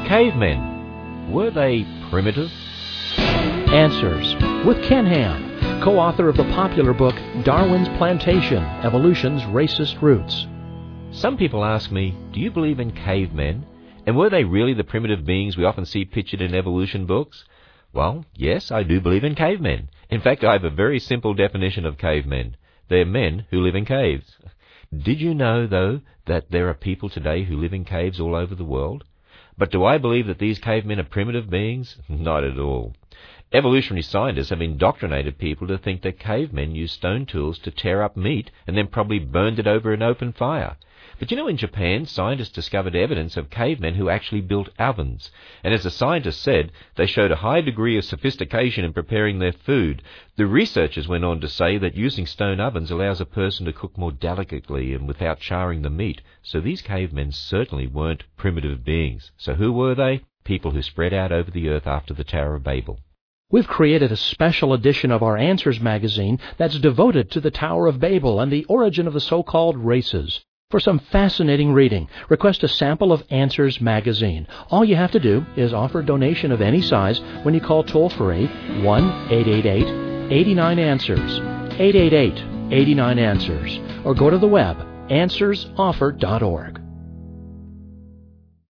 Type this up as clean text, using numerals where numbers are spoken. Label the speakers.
Speaker 1: Cavemen, were they primitive?
Speaker 2: Answers with Ken Ham, co-author of the popular book Darwin's Plantation, Evolution's Racist Roots.
Speaker 1: Some people ask me, do you believe in cavemen? And were they really the primitive beings we often see pictured in evolution books? Well, yes, I do believe in cavemen. In fact, I have a very simple definition of cavemen. They're men who live in caves. Did you know, though, that there are people today who live in caves all over the world? But do I believe that these cavemen are primitive beings? Not at all. Evolutionary scientists have indoctrinated people to think that cavemen used stone tools to tear up meat and then probably burned it over an open fire. But you know, in Japan, scientists discovered evidence of cavemen who actually built ovens. And as the scientists said, they showed a high degree of sophistication in preparing their food. The researchers went on to say that using stone ovens allows a person to cook more delicately and without charring the meat. So these cavemen certainly weren't primitive beings. So who were they? People who spread out over the earth after the Tower of Babel.
Speaker 2: We've created a special edition of our Answers magazine that's devoted to the Tower of Babel and the origin of the so-called races. For some fascinating reading, request a sample of Answers magazine. All you have to do is offer a donation of any size when you call toll-free 1-888-89-ANSWERS, 888-89-ANSWERS, or go to the web, answersoffer.org.